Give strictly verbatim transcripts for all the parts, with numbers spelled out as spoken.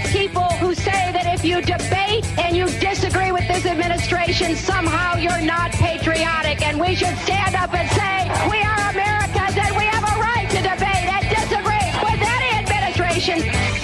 people who say that if you debate and you disagree with this administration, somehow you're not patriotic. And we should stand up and say, we are Americans and we have a right to debate and disagree with any administration.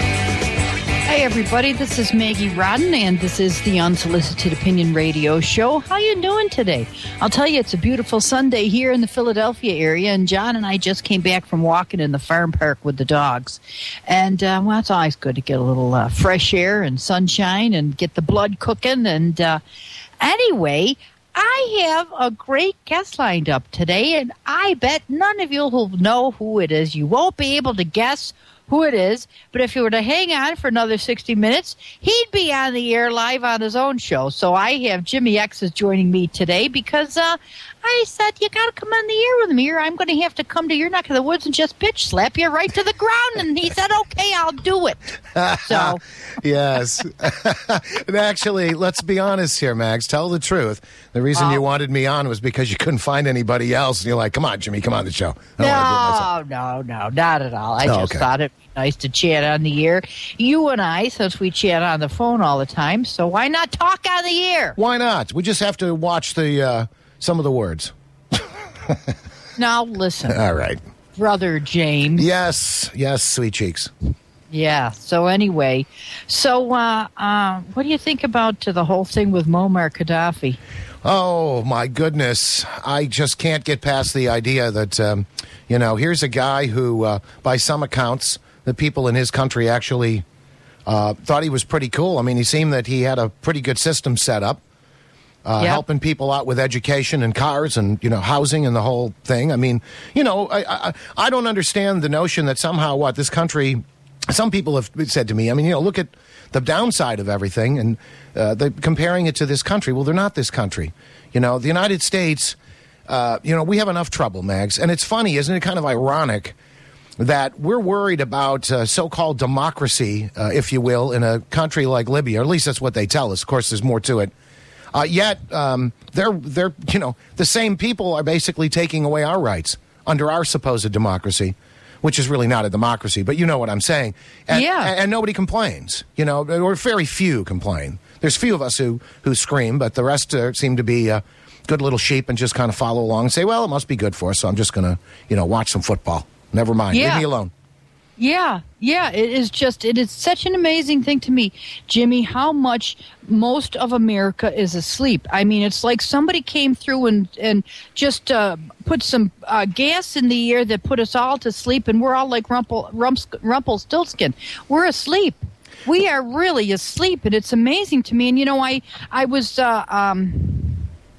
Hey everybody, this is Maggie Rodden, and this is the Unsolicited Opinion Radio Show. How you doing today? I'll tell you, it's a beautiful Sunday here in the Philadelphia area, and John and I just came back from walking in the farm park with the dogs. And, uh, well, it's always good to get a little uh, fresh air and sunshine and get the blood cooking. And uh, anyway, I have a great guest lined up today, and I bet none of you will know who it is. You won't be able to guess who it is, but if you were to hang on for another sixty minutes, he'd be on the air live on his own show. So I have Jimmy X is joining me today because uh, I said, you got to come on the air with me, or I'm going to have to come to your neck of the woods and just bitch slap you right to the ground. And he said, okay, I'll do it. So yes. And actually, let's be honest here, Mags. Tell the truth. The reason uh, you wanted me on was because you couldn't find anybody else. And you're like, come on, Jimmy, come on the show. No, no, no, not at all. I oh, just okay. thought it'd be nice to chat on the air. You and I, since we chat on the phone all the time, so why not talk on the air? Why not? We just have to watch the uh, some of the words. Now, listen. All right. Brother James. Yes, yes, sweet cheeks. Yeah, so anyway, so uh, uh, what do you think about uh, the whole thing with Muammar Gaddafi? Oh, my goodness. I just can't get past the idea that, um, you know, here's a guy who, uh, by some accounts, the people in his country actually uh, thought he was pretty cool. I mean, he seemed that he had a pretty good system set up, uh, yep. helping people out with education and cars and, you know, housing and the whole thing. I mean, you know, I, I, I don't understand the notion that somehow, what, this country... Some people have said to me, I mean, you know, look at the downside of everything and uh, they're comparing it to this country. Well, they're not this country. You know, the United States, uh, you know, we have enough trouble, Mags. And it's funny, isn't it kind of ironic that we're worried about uh, so-called democracy, uh, if you will, in a country like Libya, or at least that's what they tell us. Of course, there's more to it. Uh, yet, um, they're, they're, you know, the same people are basically taking away our rights under our supposed democracy, which is really not a democracy, but you know what I'm saying. And, yeah. And, and nobody complains, you know, or very few complain. There's few of us who, who scream, but the rest uh, seem to be uh, good little sheep and just kind of follow along and say, well, it must be good for us, so I'm just going to, you know, watch some football. Never mind. Yeah. Leave me alone. Yeah, yeah, it is just, it is such an amazing thing to me, Jimmy, how much most of America is asleep. I mean, it's like somebody came through and, and just uh, put some uh, gas in the air that put us all to sleep, and we're all like Rumpel, Rumps, Rumpelstiltskin. We're asleep. We are really asleep, and it's amazing to me. And, you know, I, I was... Uh, um,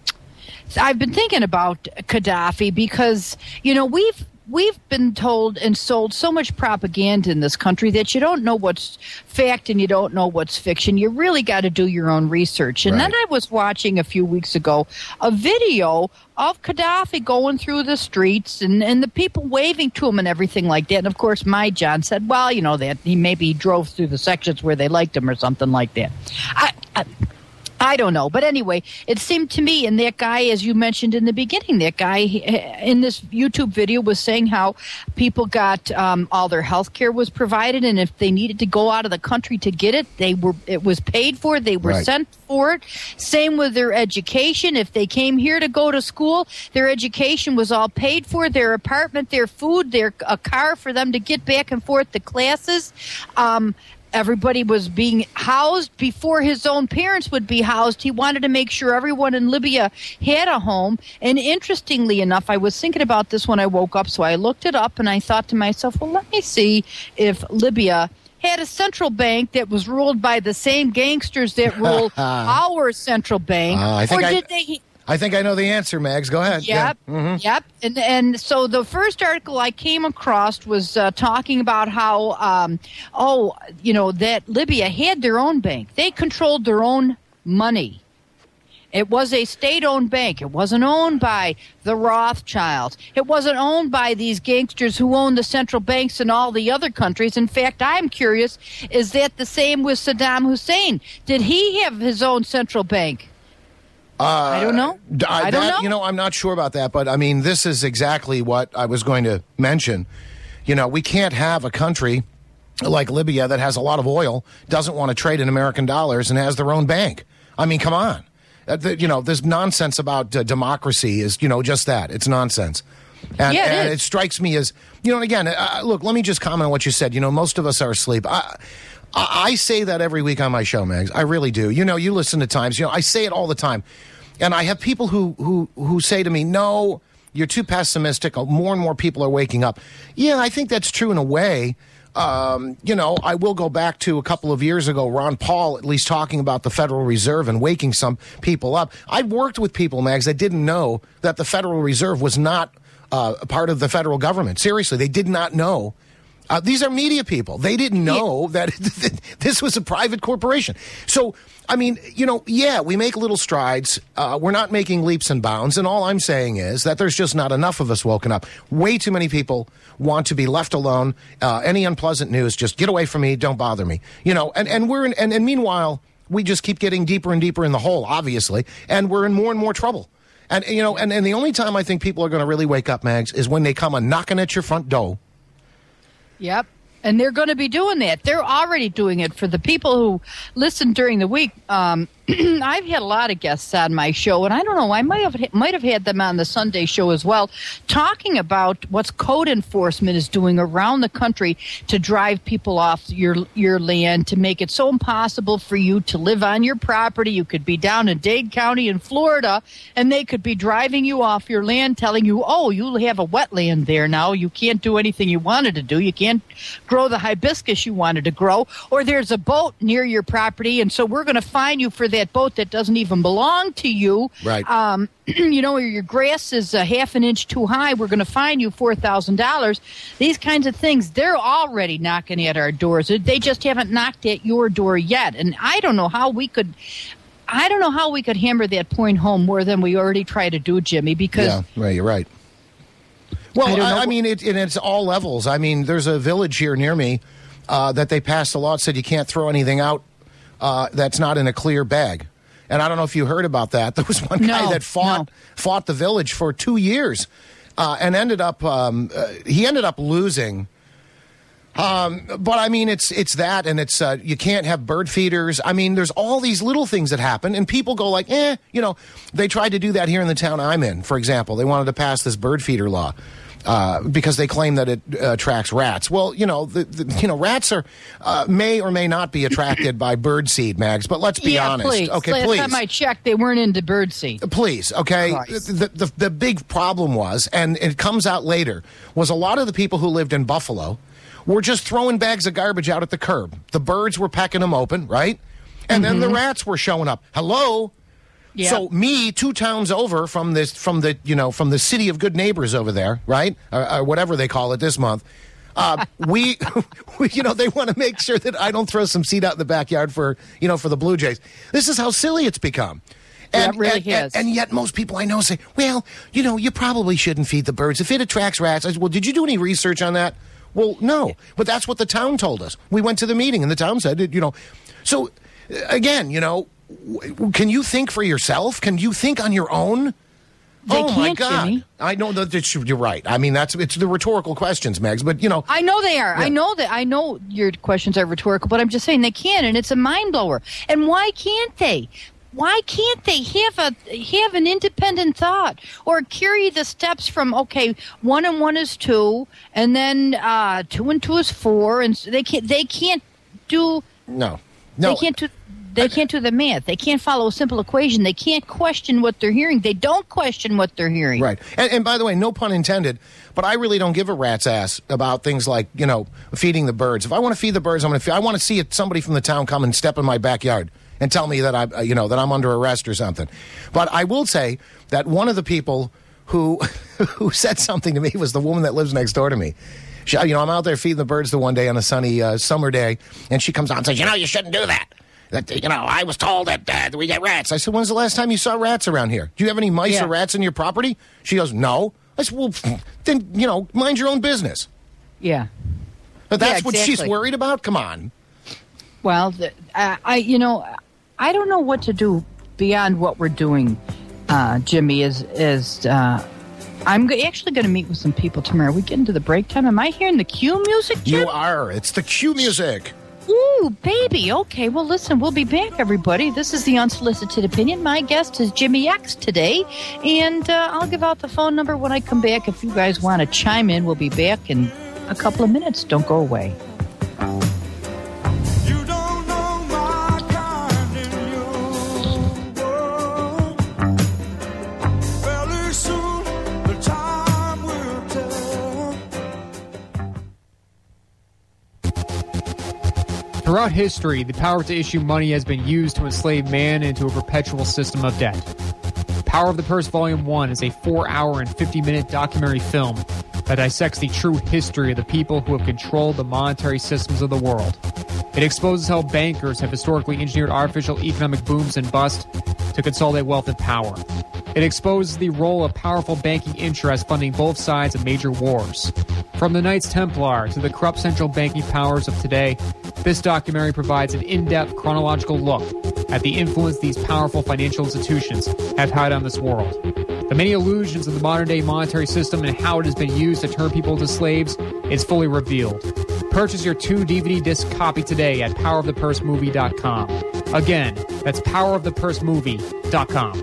I've been thinking about Gaddafi because, you know, we've We've been told and sold so much propaganda in this country that you don't know what's fact and you don't know what's fiction. You really got to do your own research. And right. then I was watching a few weeks ago a video of Gaddafi going through the streets and, and the people waving to him and everything like that. And, of course, my John said, well, you know, that he maybe drove through the sections where they liked him or something like that. I... I I don't know. But anyway, it seemed to me, and that guy, as you mentioned in the beginning, that guy in this YouTube video was saying how people got um, all their health care was provided, and if they needed to go out of the country to get it, they were it was paid for. They were right. sent for it. Same with their education. If they came here to go to school, their education was all paid for, their apartment, their food, their a car for them to get back and forth to classes. Um Everybody was being housed before his own parents would be housed. He wanted to make sure everyone in Libya had a home. And interestingly enough, I was thinking about this when I woke up, so I looked it up and I thought to myself, well, let me see if Libya had a central bank that was ruled by the same gangsters that rule our central bank. Uh, I think or I- did they... I think I know the answer, Mags. Go ahead. Yep, yeah. mm-hmm. yep. And and so the first article I came across was uh, talking about how, um, oh, you know, that Libya had their own bank. They controlled their own money. It was a state-owned bank. It wasn't owned by the Rothschilds. It wasn't owned by these gangsters who own the central banks in all the other countries. In fact, I'm curious, is that the same with Saddam Hussein? Did he have his own central bank? Uh, I don't know. I, I don't that, know. You know, I'm not sure about that, but I mean, this is exactly what I was going to mention. You know, we can't have a country like Libya that has a lot of oil doesn't want to trade in American dollars and has their own bank. I mean, come on. Uh, the, you know, this nonsense about uh, democracy is, you know, just that. It's nonsense. And, yeah, it, and is. it strikes me as, you know, and again, uh, look, let me just comment on what you said. You know, most of us are asleep. I, I, I say that every week on my show, Megs. I really do. You know, you listen to Times. You know, I say it all the time. And I have people who, who, who say to me, no, you're too pessimistic. More and more people are waking up. Yeah, I think that's true in a way. Um, you know, I will go back to a couple of years ago, Ron Paul at least talking about the Federal Reserve and waking some people up. I've worked with people, Mags, that didn't know that the Federal Reserve was not uh, a part of the federal government. Seriously, they did not know. Uh, these are media people. They didn't know that this was a private corporation. So, I mean, you know, yeah, we make little strides. Uh, we're not making leaps and bounds. And all I'm saying is that there's just not enough of us woken up. Way too many people want to be left alone. Uh, any unpleasant news, just get away from me. Don't bother me. You know, and, and we're in, and, and meanwhile, we just keep getting deeper and deeper in the hole, obviously. And we're in more and more trouble. And, you know, and, and the only time I think people are going to really wake up, Mags, is when they come a knocking at your front door. Yep. And they're going to be doing that. They're already doing it. For the people who listen during the week, um, I've had a lot of guests on my show, and I don't know, I might have might have had them on the Sunday show as well, talking about what code enforcement is doing around the country to drive people off your your land, to make it so impossible for you to live on your property. You could be down in Dade County in Florida, and they could be driving you off your land, telling you, oh, you have a wetland there now. You can't do anything you wanted to do. You can't grow the hibiscus you wanted to grow. Or there's a boat near your property, and so we're going to fine you for that boat that doesn't even belong to you. Right. Um, you know, your grass is a half an inch too high. We're going to fine you four thousand dollars. These kinds of things, they're already knocking at our doors. They just haven't knocked at your door yet. And I don't know how we could... I don't know how we could hammer that point home more than we already try to do, Jimmy, because... Yeah, right, you're right. Well, I, I, I mean, it, it, it's all levels. I mean, there's a village here near me uh, that they passed a law that said you can't throw anything out uh, that's not in a clear bag. And I don't know if you heard about that. There was one guy no, that fought no. fought the village for two years uh, and ended up um, uh, he ended up losing. Um, but I mean, it's it's that, and it's uh, you can't have bird feeders. I mean, there's all these little things that happen, and people go like, eh, you know. They tried to do that here in the town I'm in, for example. They wanted to pass this bird feeder law. Uh, because they claim that it uh, attracts rats. Well, you know, the, the, you know, rats are uh, may or may not be attracted by bird seed, Mags. But let's be yeah, honest. Please. Okay, Last please. time I checked, they weren't into bird seed. Please, okay. The, the the big problem was, and it comes out later, was a lot of the people who lived in Buffalo were just throwing bags of garbage out at the curb. The birds were pecking them open, right? And mm-hmm. then the rats were showing up. Hello. Yeah. So me, two towns over from this, from the you know, from the city of good neighbors over there, right, or, or whatever they call it this month, uh, we, we, you know, they want to make sure that I don't throw some seed out in the backyard for, you know, for the Blue Jays. This is how silly it's become. And, yeah, it really and, has. And, and yet most people I know say, well, you know, you probably shouldn't feed the birds if it attracts rats. I said, well, did you do any research on that? Well, no, but that's what the town told us. We went to the meeting and the town said, you know, so again, you know. Can you think for yourself? Can you think on your own? They oh can't, my God! Jimmy. I know that it's, you're right. I mean, that's it's the rhetorical questions, Megs. But you know, I know they are. Yeah. I know that. I know your questions are rhetorical, but I'm just saying they can, and it's a mind blower. And why can't they? Why can't they have a have an independent thought or carry the steps from okay, one and one is two, and then uh, two and two is four, and they can't. They can't do. No, no, they can't do. They can't do the math. They can't follow a simple equation. They can't question what they're hearing. They don't question what they're hearing. Right. And, and by the way, no pun intended, but I really don't give a rat's ass about things like, you know, feeding the birds. If I want to feed the birds, I'm going to feed. I want to see somebody from the town come and step in my backyard and tell me that I, you know, that I'm under arrest or something. But I will say that one of the people who who said something to me was the woman that lives next door to me. She, you know, I'm out there feeding the birds the one day on a sunny uh, summer day, and she comes out and says, you know, you shouldn't do that. That, you know, I was told that uh, we get rats. I said, when's the last time you saw rats around here? Do you have any mice yeah. or rats in your property? She goes, no. I said, well, then, you know, mind your own business. Yeah. But that's yeah, what exactly. she's worried about? Come on. Well, the, uh, I, you know, I don't know what to do beyond what we're doing, uh, Jimmy, is, is uh, I'm go- actually going to meet with some people tomorrow. We get into the break time. Am I hearing the Q music, Jim? You are. It's the Q music. Ooh, baby. Okay, well, listen, we'll be back, everybody. This is the Unsolicited Opinion. My guest is Jimmy X today, and uh, I'll give out the phone number when I come back. If you guys want to chime in, we'll be back in a couple of minutes. Don't go away. Throughout history, the power to issue money has been used to enslave man into a perpetual system of debt. Power of the Purse Volume one is a four-hour and fifty-minute documentary film that dissects the true history of the people who have controlled the monetary systems of the world. It exposes how bankers have historically engineered artificial economic booms and busts to consolidate wealth and power. It exposes the role of powerful banking interests funding both sides of major wars. From the Knights Templar to the corrupt central banking powers of today, this documentary provides an in-depth chronological look at the influence these powerful financial institutions have had on this world. The many illusions of the modern-day monetary system and how it has been used to turn people into slaves is fully revealed. Purchase your two D V D disc copy today at power of the purse movie dot com. Again, that's power of the purse movie dot com.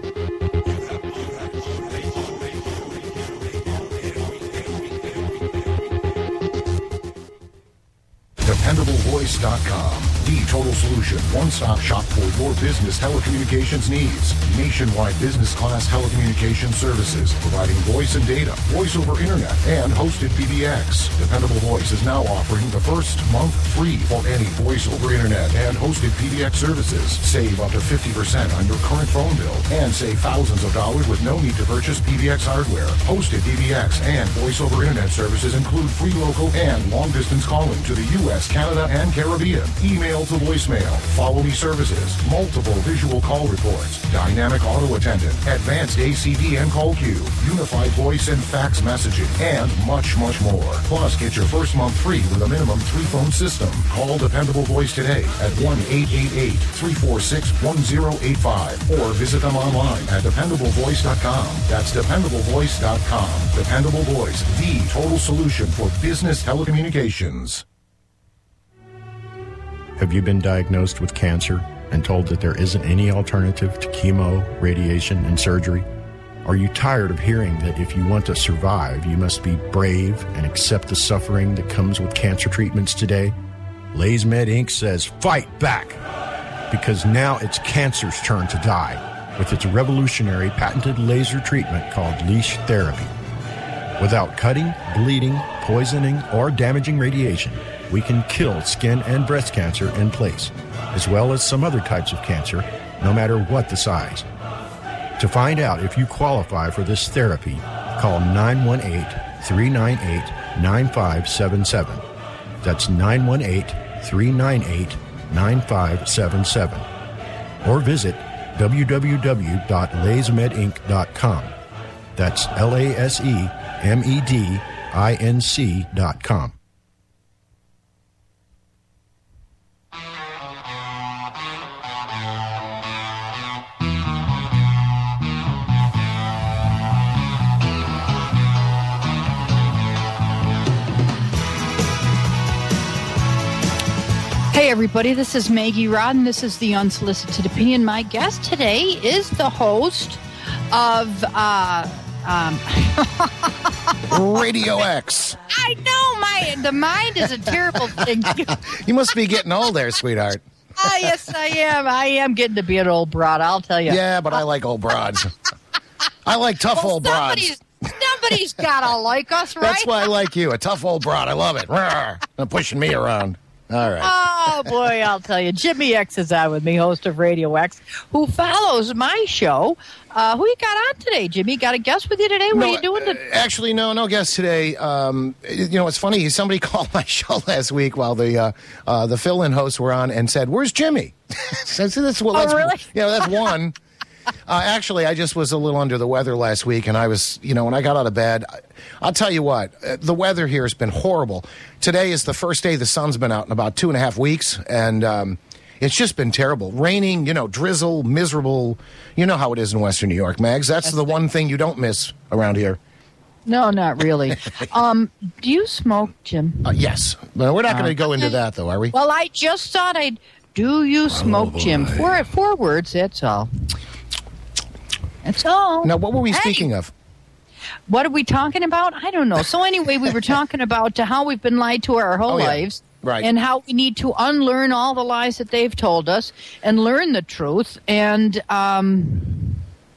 dependable voice dot com, the total solution, one-stop shop for your business telecommunications needs. Nationwide business class telecommunications services, providing voice and data, voice over internet, and hosted P B X. Dependable Voice is now offering the first month free for any voice over internet and hosted P B X services. Save up to fifty percent on your current phone bill and save thousands of dollars with no need to purchase P B X hardware. Hosted P B X and voice over internet services include free local and long-distance calling to the U S, Canada, and Caribbean. Email to voicemail, follow me services, multiple visual call reports, dynamic auto attendant, advanced A C D and call queue, unified voice and fax messaging, and much, much more. Plus, get your first month free with a minimum three-phone system. Call Dependable Voice today at one eight eight eight, three four six, one zero eight five or visit them online at dependable voice dot com. That's dependable voice dot com. Dependable Voice, the total solution for business telecommunications. Have you been diagnosed with cancer and told that there isn't any alternative to chemo, radiation, and surgery? Are you tired of hearing that if you want to survive, you must be brave and accept the suffering that comes with cancer treatments today? LaserMed Incorporated says fight back, because now it's cancer's turn to die with its revolutionary patented laser treatment called leash therapy. Without cutting, bleeding, poisoning, or damaging radiation, we can kill skin and breast cancer in place, as well as some other types of cancer, no matter what the size. To find out if you qualify for this therapy, call nine one eight, three nine eight, nine five seven seven. That's nine one eight, three nine eight, nine five seven seven. Or visit w w w dot lasemed inc dot com. That's L A S E M E D I N C dot com. Hey, everybody, this is Maggie Rodden. This is the Unsolicited Opinion. My guest today is the host of uh, um, Radio X. I know, my the mind is a terrible thing. You must be getting old there, sweetheart. Oh, yes, I am. I am getting to be an old broad, I'll tell you. Yeah, but I like old broads. I like tough well, old broads. Somebody's, somebody's got to like us, right? That's why I like you, a tough old broad. I love it. Rawr. I'm pushing me around. All right. Oh, boy, I'll tell you. Jimmy X is on with me, host of Radio X, who follows my show. Uh, who you got on today, Jimmy? Got a guest with you today? What no, are you doing? To- uh, actually, no, no guest today. Um, you know, it's funny. Somebody called my show last week while the uh, uh, the fill-in hosts were on and said, "Where's Jimmy?" so that's, well, oh, that's, really? Yeah, that's one. Uh, actually, I just was a little under the weather last week, and I was, you know, when I got out of bed, I, I'll tell you what, uh, the weather here has been horrible. Today is the first day the sun's been out in about two and a half weeks, and um, it's just been terrible. Raining, you know, drizzle, miserable. You know how it is in Western New York, Mags. That's, That's the one thing you don't miss around here. No, not really. Um, do you smoke, Jim? Uh, yes. Well, we're not going to go into that, though, are we? Well, I just thought I'd. Do you smoke, Oh, Jim? boy. Four, four words, that's all. That's all. Now, what were we Hey, speaking of? What are we talking about? I don't know. So anyway, we were talking about uh, how we've been lied to our whole Oh, yeah. lives. Right. And how we need to unlearn all the lies that they've told us and learn the truth. And, um...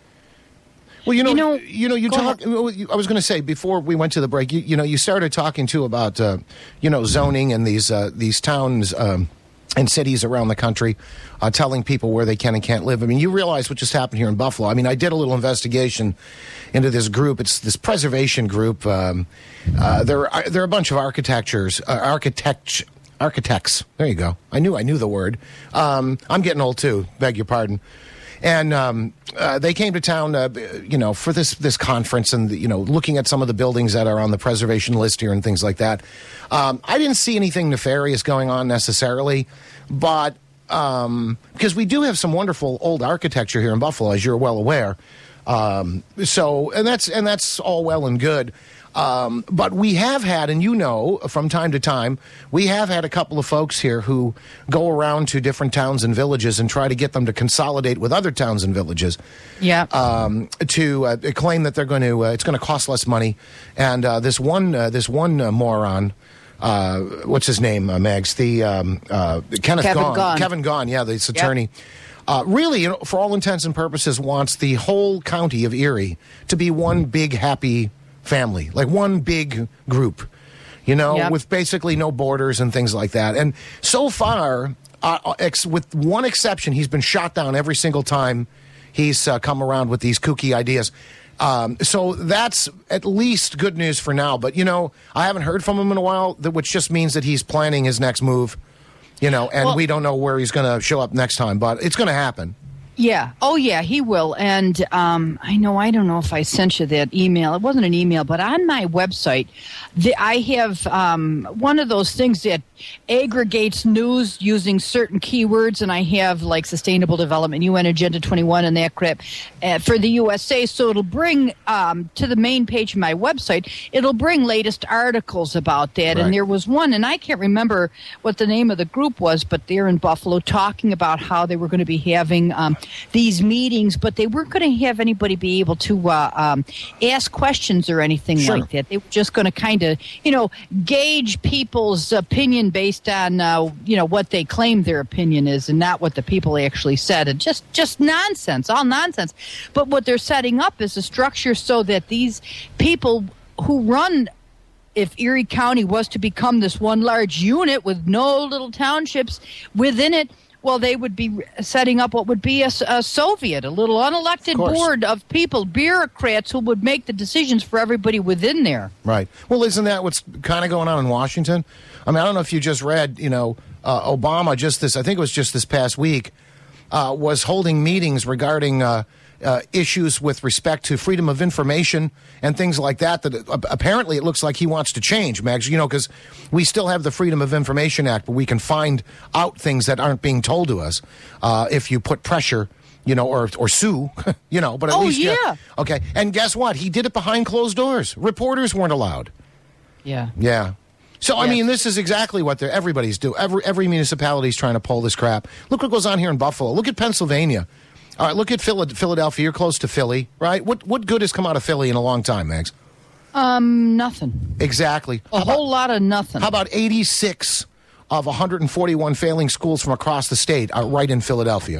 Well, you know, You know- you know, you Go talk. I was going to say before we went to the break. You, you know, you started talking too about, uh, you know, zoning and these uh, these towns um, and cities around the country, uh, telling people where they can and can't live. I mean, you realize what just happened here in Buffalo. I mean, I did a little investigation into this group. It's this preservation group. Um, uh, there, are, there are a bunch of architectures, uh, architect, architects. There you go. I knew I knew the word. Um, I'm getting old too. Beg your pardon. And um, uh, they came to town, uh, you know, for this this conference, and you know, looking at some of the buildings that are on the preservation list here and things like that. Um, I didn't see anything nefarious going on necessarily, but um, because we do have some wonderful old architecture here in Buffalo, as you're well aware. Um, so, and that's and that's all well and good. Um, but we have had, and you know, from time to time, we have had a couple of folks here who go around to different towns and villages and try to get them to consolidate with other towns and villages. Yeah. Um, to uh, claim that they're going to, uh, it's going to cost less money. And uh, this one, uh, this one uh, moron, uh, what's his name, uh, Mags? The um, uh, Kenneth Kevin Gaughan. Gaughan. Kevin Gaughan, yeah, this attorney. Uh, really, you know, for all intents and purposes, wants the whole county of Erie to be one big happy family, like one big group, you know, Yep. with basically no borders and things like that. And so far, uh, ex- with one exception, he's been shot down every single time he's uh, come around with these kooky ideas. Um, so that's at least good news for now. But, you know, I haven't heard from him in a while, that, which just means that he's planning his next move, you know, and Well- we don't know where he's going to show up next time, but it's going to happen. Yeah. Oh, yeah, he will. And um, I know, I don't know if I sent you that email. It wasn't an email, but on my website, the, I have um, one of those things that aggregates news using certain keywords, and I have like sustainable development, U N Agenda twenty-one, and that crap uh, for the U S A. So it'll bring um, to the main page of my website, it'll bring latest articles about that. Right. And there was one, and I can't remember what the name of the group was, but they're in Buffalo talking about how they were going to be having um, these meetings, but they weren't going to have anybody be able to uh, um, ask questions or anything Sure. like that. They were just going to kind of, you know, gauge people's opinion based on, uh, you know, what they claim their opinion is and not what the people actually said. And just, just nonsense, all nonsense. But what they're setting up is a structure so that these people who run, if Erie County was to become this one large unit with no little townships within it, well, they would be setting up what would be a, a Soviet, a little unelected Of course. board of people, bureaucrats who would make the decisions for everybody within there. Right. Well, isn't that what's kind of going on in Washington? I mean, I don't know if you just read, you know, uh, Obama just this, I think it was just this past week, uh, was holding meetings regarding uh, uh, issues with respect to freedom of information and things like that, that uh, apparently it looks like he wants to change, Mags, you know, because we still have the Freedom of Information Act, but we can find out things that aren't being told to us uh, if you put pressure, you know, or or sue, you know, but at Oh, least... you- yeah. okay, and guess what? He did it behind closed doors. Reporters weren't allowed. Yeah. Yeah. So, I Yes. mean, this is exactly what they're, everybody's doing. Every, every municipality is trying to pull this crap. Look what goes on here in Buffalo. Look at Pennsylvania. All right, look at Phila- Philadelphia. You're close to Philly, right? What what good has come out of Philly in a long time, Mags? Um, nothing. Exactly. A How about, whole lot of nothing. how about eighty-six of one hundred forty-one failing schools from across the state are right in Philadelphia?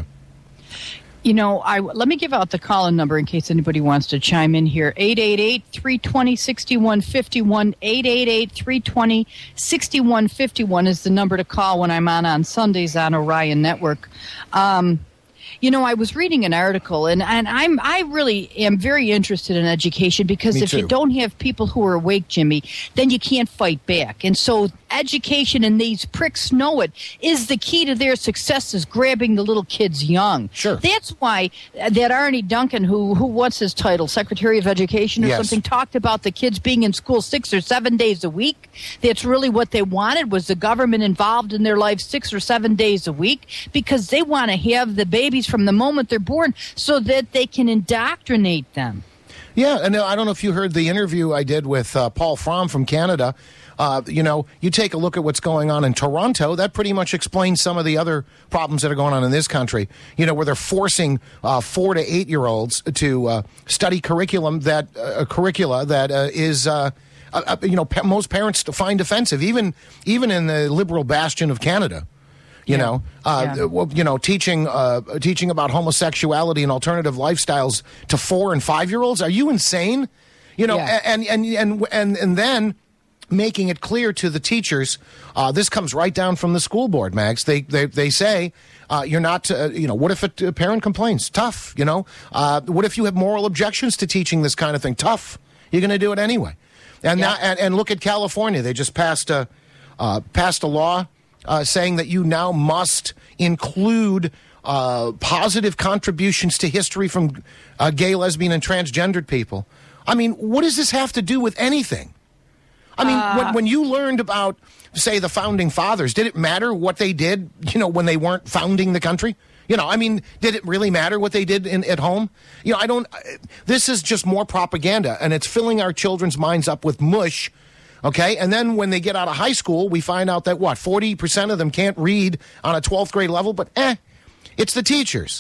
You know, I let me give out the call-in number in case anybody wants to chime in here. eight eight eight, three two zero, six one five one. eight eight eight, three two zero, six one five one is the number to call when I'm on on Sundays on Orion Network. Um, you know, I was reading an article, and, and I'm I really am very interested in education because Me if you too. don't have people who are awake, Jimmy, then you can't fight back. And so education, and these pricks know it, is the key to their success is grabbing the little kids young. Sure. That's why uh, that Arnie Duncan, who who what's his title, Secretary of Education or Yes. something, talked about the kids being in school six or seven days a week. That's really what they wanted, was the government involved in their life six or seven days a week, because they want to have the babies from the moment they're born so that they can indoctrinate them. Yeah, and I don't know if you heard the interview I did with uh, Paul Fromm from Canada. Uh, you know, you take a look at what's going on in Toronto, that pretty much explains some of the other problems that are going on in this country, you know, where they're forcing uh, four to eight-year-olds to uh, study curriculum that, uh, curricula that uh, is, uh, uh, you know, pa- most parents find offensive, even even in the liberal bastion of Canada. You yeah. know, uh, yeah. well, you know, teaching uh, teaching about homosexuality and alternative lifestyles to four and five-year-olds. Are you insane? You know, yeah. and, and, and, and, and then making it clear to the teachers, uh, this comes right down from the school board, Max. They they, they say, uh, you're not, uh, you know, what if a, a parent complains? Tough, you know. Uh, what if you have moral objections to teaching this kind of thing? Tough. You're going to do it anyway. And, yeah. now, and and look at California. They just passed a, uh, passed a law uh, saying that you now must include uh, positive contributions to history from uh, gay, lesbian, and transgendered people. I mean, what does this have to do with anything? I mean, uh, when, when you learned about, say, the Founding Fathers, did it matter what they did, you know, when they weren't founding the country? You know, I mean, did it really matter what they did in, at home? You know, I don't, this is just more propaganda, and it's filling our children's minds up with mush, okay? And then when they get out of high school, we find out that, what, forty percent of them can't read on a twelfth grade level, but eh, it's the teachers.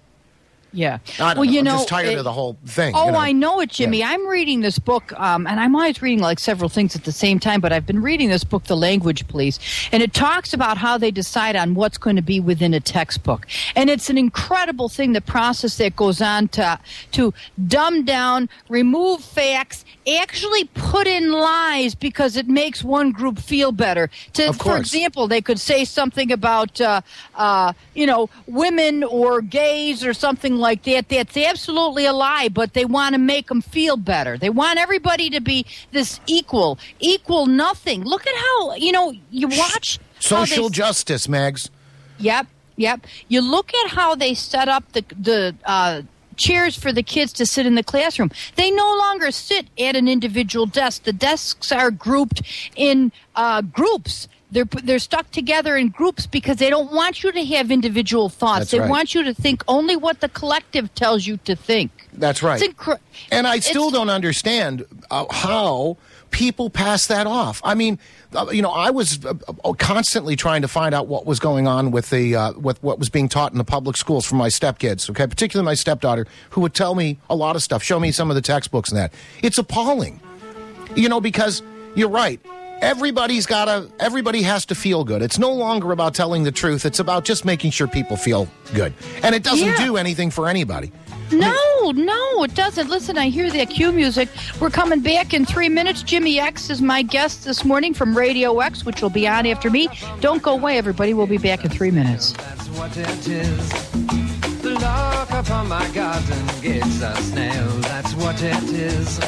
Yeah. I don't well, know. you I'm know, just tired it, of the whole thing. Oh, you know? I know it, Jimmy. Yeah. I'm reading this book, um, and I'm always reading like several things at the same time, but I've been reading this book, The Language Police, and it talks about how they decide on what's going to be within a textbook. And it's an incredible thing, the process that goes on to, to dumb down, remove facts, actually put in lies because it makes one group feel better. To, of course. For example, they could say something about, uh, uh, you know, women or gays or something like that. That's absolutely a lie, but they want to make them feel better. They want everybody to be this equal, equal nothing. Look at how, you know, you watch. Social they, justice, Mags. Yep, yep. You look at how they set up the, the, uh, chairs for the kids to sit in the classroom. They no longer sit at an individual desk. The desks are grouped in uh, groups. They're they're stuck together in groups because they don't want you to have individual thoughts. That's they right. want you to think only what the collective tells you to think. That's right. It's incre- and I still it's, don't understand uh, how people pass that off. I mean, uh, you know, I was uh, uh, constantly trying to find out what was going on with the uh, with what was being taught in the public schools for my stepkids. Okay, particularly my stepdaughter, who would tell me a lot of stuff, show me some of the textbooks and that. It's appalling, you know, because you're right. Everybody's got to, everybody has to feel good. It's no longer about telling the truth. It's about just making sure people feel good. And it doesn't yeah. do anything for anybody. No, I mean, no, it doesn't. Listen, I hear that cue music. We're coming back in three minutes. Jimmy X is my guest this morning from Radio X, which will be on after me. Don't go away, everybody. We'll be back in three minutes. That's what it is. The lock upon my garden gates are snails. That's what it is.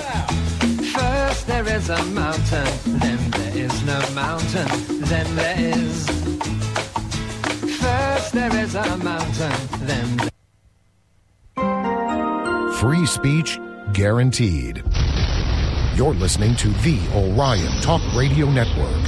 First there is a mountain, then there is no mountain, then there is. First there is a mountain, then there... Free speech guaranteed. You're listening to the Orion Talk Radio Network.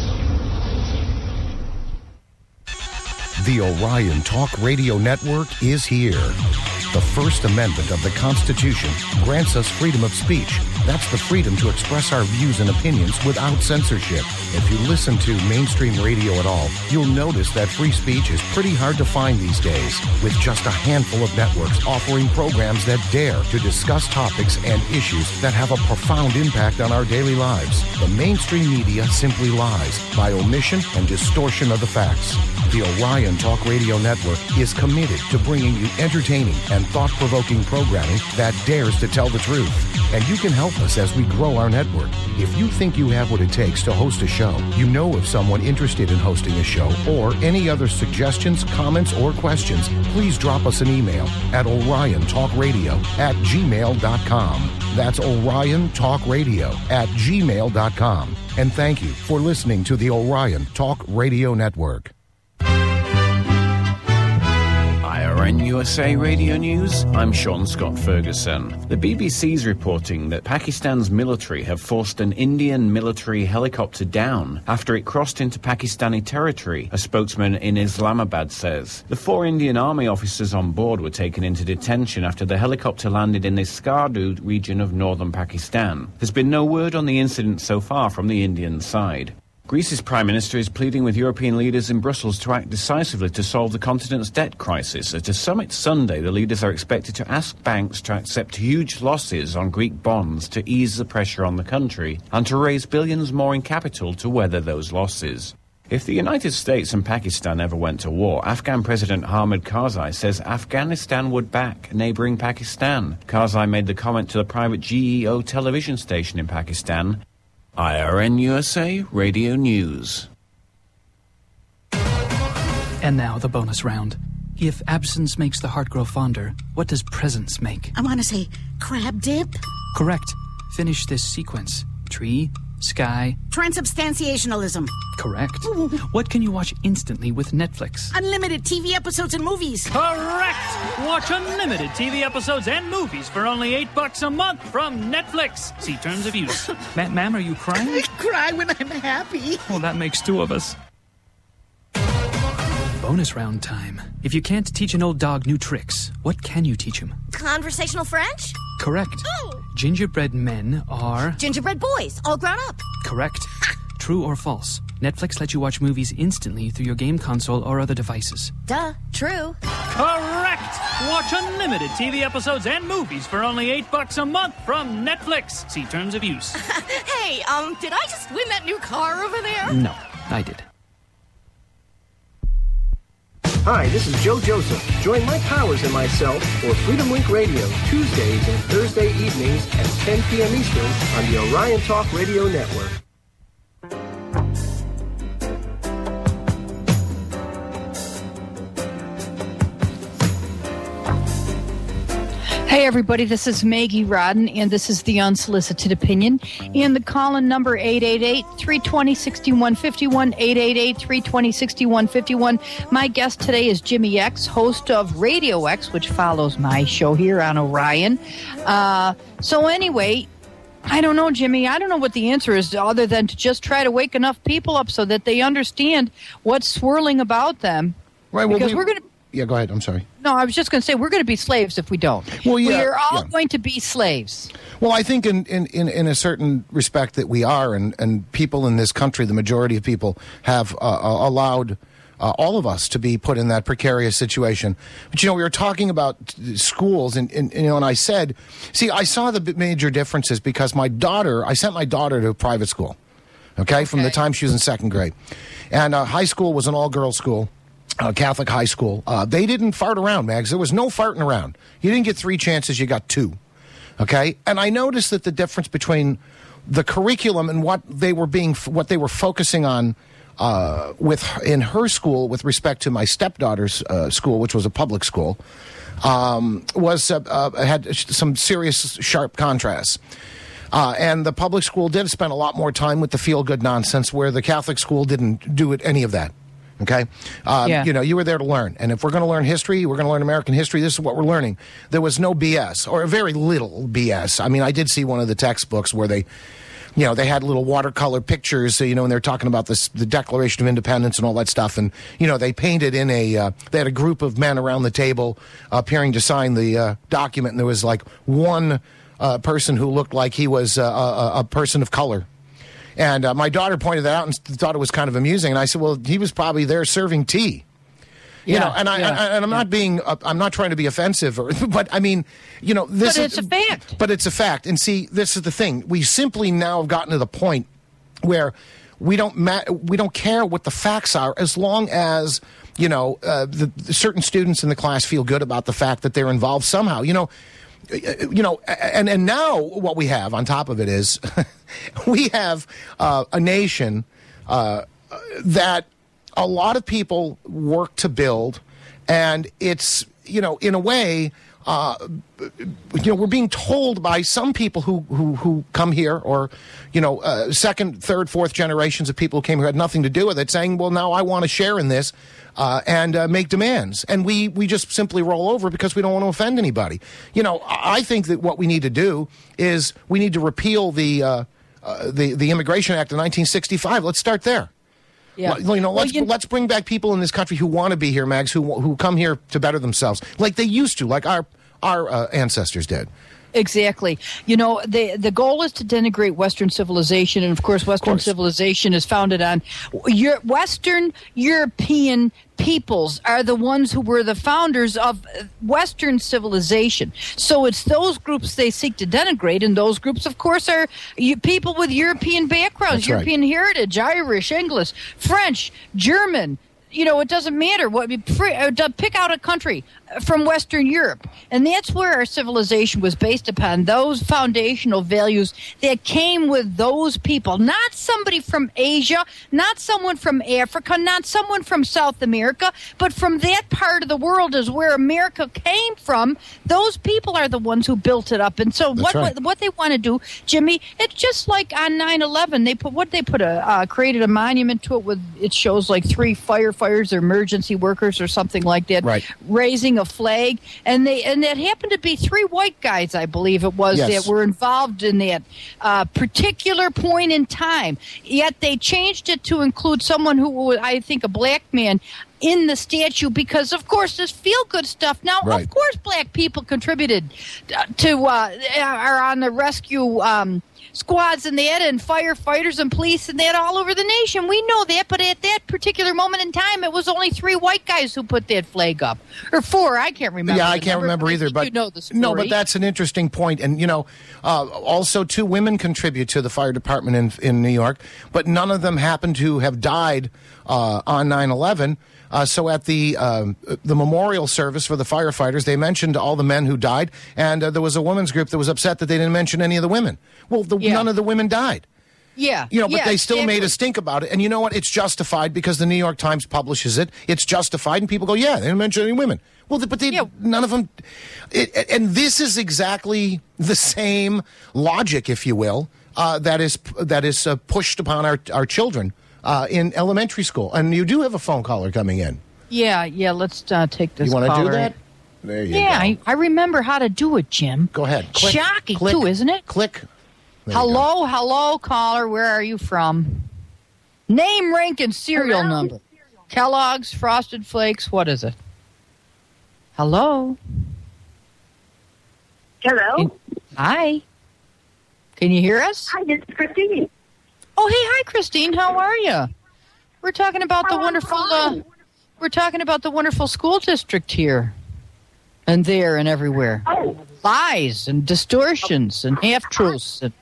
The Orion Talk Radio Network is here. The First Amendment of the Constitution grants us freedom of speech. That's the freedom to express our views and opinions without censorship. If you listen to mainstream radio at all, you'll notice that free speech is pretty hard to find these days, with just a handful of networks offering programs that dare to discuss topics and issues that have a profound impact on our daily lives. The mainstream media simply lies by omission and distortion of the facts. The Orion Talk Radio Network is committed to bringing you entertaining and thought-provoking programming that dares to tell the truth. And you can help us as we grow our network. If you think you have what it takes to host a show, you know of someone interested in hosting a show, or any other suggestions, comments, or questions, please drop us an email at orion talk radio at gmail dot com. That's orion talk radio at gmail dot com. And thank you for listening to the Orion Talk Radio Network. R N U S A Radio News, I'm Sean Scott Ferguson. The B B C's reporting that Pakistan's military have forced an Indian military helicopter down after it crossed into Pakistani territory, a spokesman in Islamabad says. The four Indian Army officers on board were taken into detention after the helicopter landed in the Skardu region of northern Pakistan. There's been no word on the incident so far from the Indian side. Greece's Prime Minister is pleading with European leaders in Brussels to act decisively to solve the continent's debt crisis. At a summit Sunday, the leaders are expected to ask banks to accept huge losses on Greek bonds to ease the pressure on the country and to raise billions more in capital to weather those losses. If the United States and Pakistan ever went to war, Afghan President Hamid Karzai says Afghanistan would back neighbouring Pakistan. Karzai made the comment to the private G E O television station in Pakistan. I R N U S A Radio News. And now the bonus round. If absence makes the heart grow fonder, what does presence make? I want to say crab dip. Correct. Finish this sequence. Tree, sky. Transubstantiationalism. Correct. What can you watch instantly with Netflix? Unlimited T V episodes and movies. Correct. Watch unlimited T V episodes and movies for only eight bucks a month from Netflix. See terms of use. Ma- ma'am, are you crying? I cry when I'm happy. Well, that makes two of us. Bonus round time. If you can't teach an old dog new tricks, what can you teach him? Conversational French? Correct. Oh. Gingerbread men are... Gingerbread boys, all grown up. Correct. True or false? Netflix lets you watch movies instantly through your game console or other devices. Duh, true. Correct. Watch unlimited T V episodes and movies for only eight bucks a month from Netflix. See terms of use. Hey, um, did I just win that new car over there? No, I did. Hi, this is Joe Joseph. Join Mike Powers and myself for Freedom Link Radio Tuesdays and Thursday evenings at ten p.m. Eastern on the Orion Talk Radio Network. Hey, everybody, this is Maggie Rodden, and this is The Unsolicited Opinion. And the call-in number, eight eight eight, three two zero, six one five one, eight eight eight, three two zero, six one five one. My guest today is Jimmy X, host of Radio X, which follows my show here on Orion. Uh, so anyway, I don't know, Jimmy. I don't know what the answer is other than to just try to wake enough people up so that they understand what's swirling about them. Right, well, because we, we're going to... Yeah, go ahead. I'm sorry. No, I was just going to say we're going to be slaves if we don't. Well, yeah, we're all yeah. going to be slaves. Well, I think in, in, in, in a certain respect that we are, and, and people in this country, the majority of people, have uh, allowed uh, all of us to be put in that precarious situation. But, you know, we were talking about schools, and, and you know, and I said, see, I saw the major differences because my daughter, I sent my daughter to a private school, okay, okay. from the time she was in second grade. And uh, high school was an all-girls school. Uh, Catholic high school. Uh, they didn't fart around, Mags. There was no farting around. You didn't get three chances, you got two. Okay? And I noticed that the difference between the curriculum and what they were being, what they were focusing on uh, with in her school with respect to my stepdaughter's uh, school, which was a public school, um, was uh, uh, had some serious, sharp contrasts. Uh, and the public school did spend a lot more time with the feel-good nonsense, where the Catholic school didn't do it, any of that. Okay? Um, yeah. You know, you were there to learn. And if we're going to learn history, we're going to learn American history, this is what we're learning. There was no B S, or very little B S. I mean, I did see one of the textbooks where they, you know, they had little watercolor pictures, you know, and they're talking about this, the Declaration of Independence and all that stuff. And, you know, they painted in a, uh, they had a group of men around the table appearing to sign the uh, document. And there was like one uh, person who looked like he was uh, a, a person of color. And uh, my daughter pointed that out and thought it was kind of amusing. And I said, well, he was probably there serving tea. You yeah, know, and I, yeah, I and I'm yeah. not being, uh, I'm not trying to be offensive, or, but I mean, you know, this. But it's is, a fact. But it's a fact. And see, this is the thing. We simply now have gotten to the point where we don't ma- we don't care what the facts are, as long as, you know, uh, the, the certain students in the class feel good about the fact that they're involved somehow. You know. You know, and, and now what we have on top of it is we have uh, a nation uh, that a lot of people work to build, and it's, you know, in a way, uh, you know, we're being told by some people who, who, who come here, or, you know, uh, second, third, fourth generations of people who came here had nothing to do with it, saying, well, now I want to share in this uh, and uh, make demands. And we, we just simply roll over because we don't want to offend anybody. You know, I think that what we need to do is we need to repeal the, uh, uh, the, the Immigration Act of nineteen sixty-five. Let's start there. Yeah. You know, let's, well, you... let's bring back people in this country who want to be here, Mags, who who come here to better themselves, like they used to, like our our uh, ancestors did. Exactly. You know, the the goal is to denigrate Western civilization, and of course, Western course. civilization is founded on your Western European peoples are the ones who were the founders of Western civilization. So it's those groups they seek to denigrate, and those groups, of course, are you, people with European backgrounds, That's right. European heritage, Irish, English, French, German. You know, it doesn't matter what. Pick out a country from Western Europe, and that's where our civilization was based upon those foundational values that came with those people. Not somebody from Asia, not someone from Africa, not someone from South America, but from that part of the world is where America came from. Those people are the ones who built it up, and so what, right. what what they want to do, Jimmy? It's just like on nine eleven. They put what they put a uh, created a monument to it with it shows like three firefighters. Or emergency workers or something like that, right. raising a flag, and they and that happened to be three white guys, I believe it was, yes. that were involved in that uh, particular point in time. Yet they changed it to include someone who was, I think, a black man in the statue because, of course, this feel-good stuff. Now, right. of course, black people contributed to uh, are on the rescue um, squads and that, and firefighters and police and that all over the nation. We know that, but at that particular moment in time, it was only three white guys who put that flag up, or four. I can't remember. Yeah, I can't number, remember either. But you know the story. No, but that's an interesting point. And you know, uh, also two women contribute to the fire department in in New York, but none of them happen to have died uh, on nine eleven. Uh, so at the um, the memorial service for the firefighters, they mentioned all the men who died, and uh, there was a women's group that was upset that they didn't mention any of the women. Well, the, yeah. none of the women died. Yeah. You know, but yeah, they still exactly. made a stink about it. And you know what? It's justified because the New York Times publishes it. It's justified, and people go, yeah, they didn't mention any women. Well, but they, yeah. none of them. It, and this is exactly the same logic, if you will, uh, that is that is uh, pushed upon our, our children uh, in elementary school. And you do have a phone caller coming in. Yeah, yeah, let's uh, take this You want to caller. do that? There you yeah, go. I, I remember how to do it, Jim. Go ahead. Click, Shocking, click, too, isn't it? Click. There Hello, hello, caller. Where are you from? Name, rank, and serial Hello? number. Kellogg's, Frosted Flakes, what is it? Hello? Hello? Can- Hi. Can you hear us? Hi, this is Christine. Oh, hey, hi, Christine. How are you? We're talking about the Oh, I'm wonderful... fine. Uh, we're talking about the wonderful school district here. And there and everywhere. Oh. Lies and distortions and half-truths. And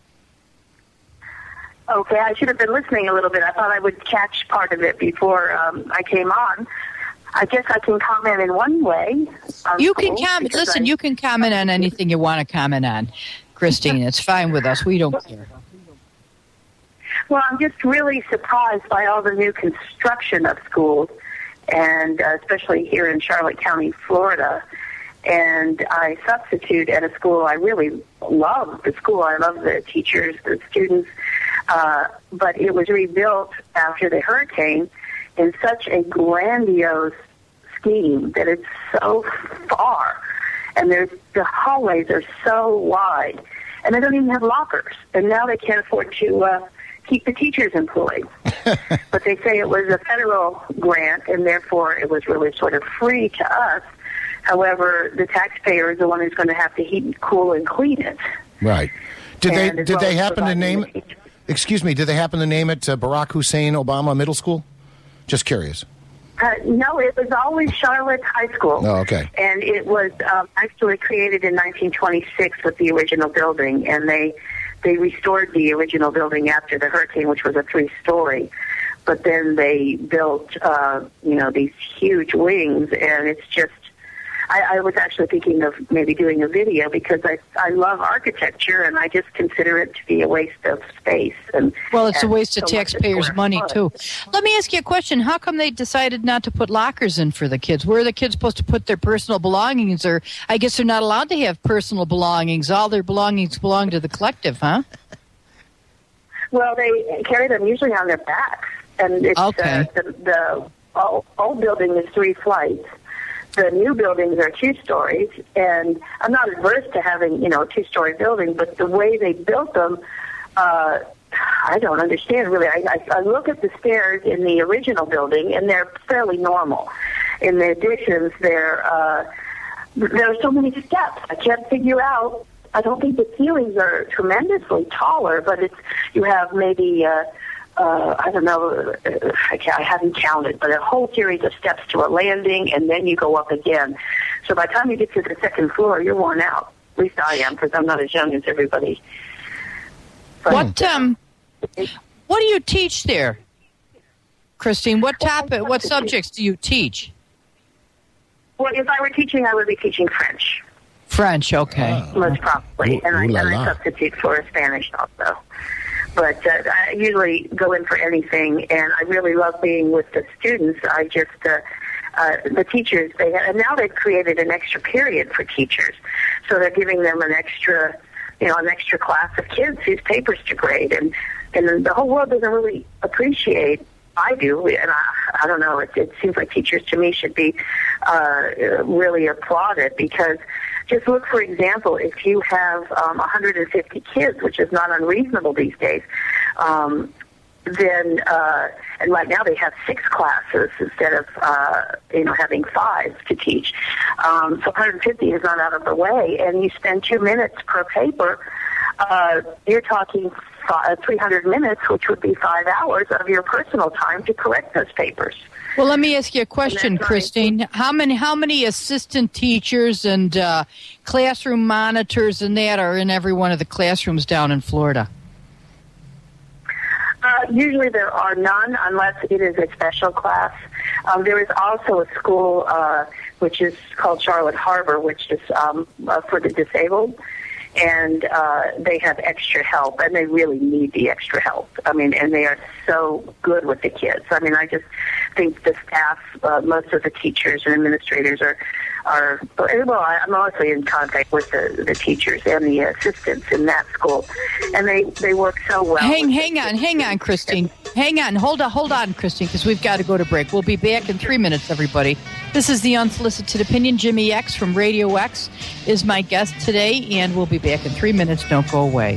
Okay, I should have been listening a little bit. I thought I would catch part of it before um, I came on. I guess I can comment in one way. on You can school, comment. because Listen, I- you can comment on anything you want to comment on, Christine. It's fine with us. We don't care. Well, I'm just really surprised by all the new construction of schools, and uh, especially here in Charlotte County, Florida. And I substitute at a school I really love. The school, I love the teachers, the students. Uh, but it was rebuilt after the hurricane in such a grandiose scheme that it's so far. And there's, the hallways are so wide. And they don't even have lockers. And now they can't afford to uh, keep the teachers employed. But they say it was a federal grant, and therefore it was really sort of free to us. However, the taxpayer is the one who's going to have to heat, cool, and clean it. Right. Did And they as did well they as happen to providing name the it? teachers. Excuse me. Did they happen to name it uh, Barack Hussein Obama Middle School? Just curious. Uh, no, it was always Charlotte High School. Oh, okay. And it was um, actually created in nineteen twenty-six with the original building, and they they restored the original building after the hurricane, which was a three-story. But then they built, uh, you know, these huge wings, and it's just, I, I was actually thinking of maybe doing a video because I I love architecture and I just consider it to be a waste of space. And well, it's and a waste of so taxpayers' money too. Let me ask you a question: how come they decided not to put lockers in for the kids? Where are the kids supposed to put their personal belongings? Or I guess they're not allowed to have personal belongings. All their belongings belong to the collective, huh? Well, they carry them usually on their backs, and it's Okay. uh, the the old, old building is three flights. The new buildings are two stories, and I'm not adverse to having, you know, a two-story building, but the way they built them, uh, I don't understand really. I, I, I look at the stairs in the original building, and they're fairly normal. In the additions, they're uh, there are so many steps. I can't figure out. I don't think the ceilings are tremendously taller, but it's you have maybe. Uh, Uh, I don't know, uh, I, can't, I haven't counted, but a whole series of steps to a landing, and then you go up again. So by the time you get to the second floor, you're worn out. At least I am, because I'm not as young as everybody. But, What um, what do you teach there, Christine? What topic, what subjects do you teach? Well, if I were teaching, I would be teaching French. French, okay. Most probably, Ooh, and I, ooh la and I la. substitute for Spanish also. But uh, I usually go in for anything, and I really love being with the students. I just, uh, uh, the teachers, they and now they've created an extra period for teachers. So they're giving them an extra, you know, an extra class of kids whose papers to grade. And, and the whole world doesn't really appreciate, I do, and I, I don't know, it, it seems like teachers to me should be uh, really applauded because just look, for example, if you have um, one hundred fifty kids, which is not unreasonable these days, um, then, uh, and right now they have six classes instead of, uh, you know, having five to teach. Um, so one hundred fifty is not out of the way, and you spend two minutes per paper. Uh, you're talking five, three hundred minutes, which would be five hours of your personal time to correct those papers. Well, let me ask you a question, Christine. How many how many assistant teachers and uh, classroom monitors and that are in every one of the classrooms down in Florida? Uh, usually there are none unless it is a special class. Um, there is also a school uh, which is called Charlotte Harbor, which is um, uh, for the disabled. And uh, they have extra help, and they really need the extra help. I mean, and they are so good with the kids. I mean, I just think the staff, uh, most of the teachers and administrators are, are well, I'm also in contact with the, the teachers and the assistants in that school, and they, they work so well. Hang, hang on, hang on, Christine. Hang on, hold on, hold on, Christine, because we've got to go to break. We'll be back in three minutes, everybody. This is the Unsolicited Opinion. Jimmy X from Radio X is my guest today, and we'll be back in three minutes. Don't go away.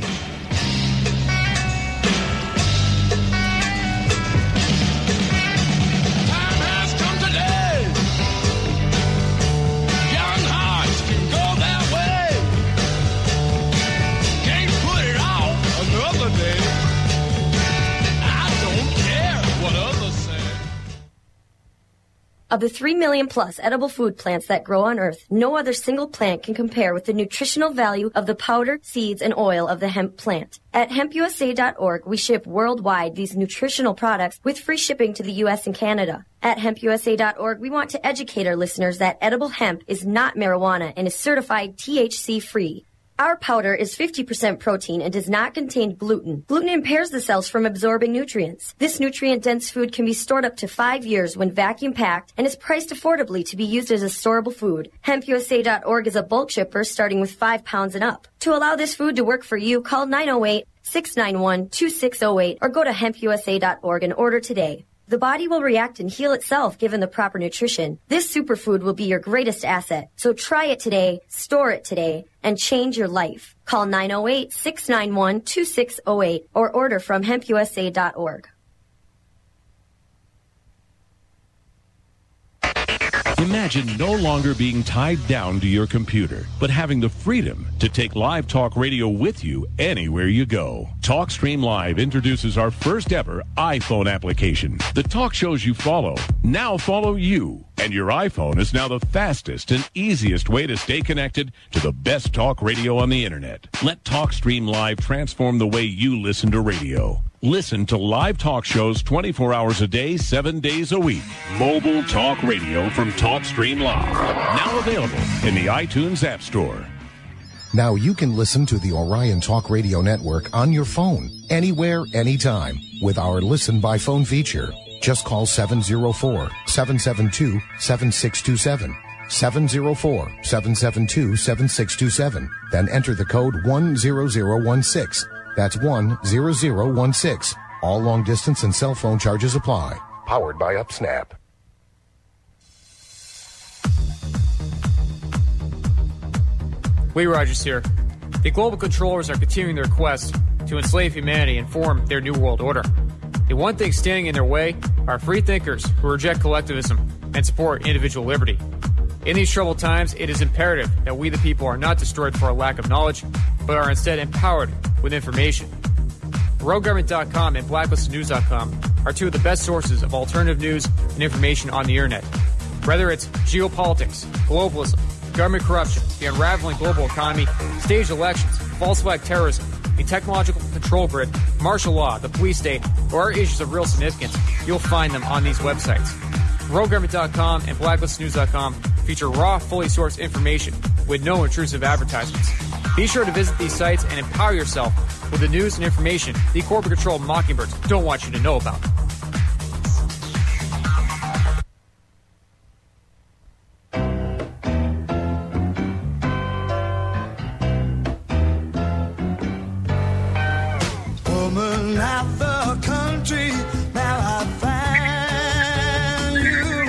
Of the three million plus edible food plants that grow on Earth, no other single plant can compare with the nutritional value of the powder, seeds, and oil of the hemp plant. At hemp U S A dot org, we ship worldwide these nutritional products with free shipping to the U S and Canada. At hemp U S A dot org, we want to educate our listeners that edible hemp is not marijuana and is certified T H C-free. Our powder is fifty percent protein and does not contain gluten. Gluten impairs the cells from absorbing nutrients. This nutrient-dense food can be stored up to five years when vacuum-packed and is priced affordably to be used as a storable food. hemp U S A dot org is a bulk shipper starting with five pounds and up. To allow this food to work for you, call nine oh eight, six nine one, two six oh eight or go to hemp U S A dot org and order today. The body will react and heal itself given the proper nutrition. This superfood will be your greatest asset. So try it today, store it today, and change your life. Call nine oh eight, six nine one, two six oh eight or order from hemp U S A dot org. Imagine no longer being tied down to your computer, but having the freedom to take live talk radio with you anywhere you go. TalkStream Live introduces our first ever iPhone application. The talk shows you follow now follow you, and your iPhone is now the fastest and easiest way to stay connected to the best talk radio on the internet. Let TalkStream Live transform the way you listen to radio. Listen to live talk shows twenty-four hours a day, seven days a week. Mobile Talk Radio from TalkStream Live. Now available in the iTunes App Store. Now you can listen to the Orion Talk Radio Network on your phone, anywhere, anytime, with our Listen by Phone feature. Just call seven oh four, seven seven two, seven six two seven. seven oh four, seven seven two, seven six two seven. Then enter the code one zero zero one six. That's one zero zero one six. All long distance and cell phone charges apply. Powered by UpSnap. Lee Rogers here. The global controllers are continuing their quest to enslave humanity and form their new world order. The one thing standing in their way are free thinkers who reject collectivism and support individual liberty. In these troubled times, it is imperative that we the people are not destroyed for a lack of knowledge, but are instead empowered with information. rogue government dot com and blacklisted news dot com are two of the best sources of alternative news and information on the internet. Whether it's geopolitics, globalism, government corruption, the unraveling global economy, staged elections, false flag terrorism, the technological control grid, martial law, the police state, or other issues of real significance, you'll find them on these websites. rogue government dot com and blacklisted news dot com feature raw, fully sourced information with no intrusive advertisements. Be sure to visit these sites and empower yourself with the news and information the corporate-controlled mockingbirds don't want you to know about. Woman out the country, now I find you.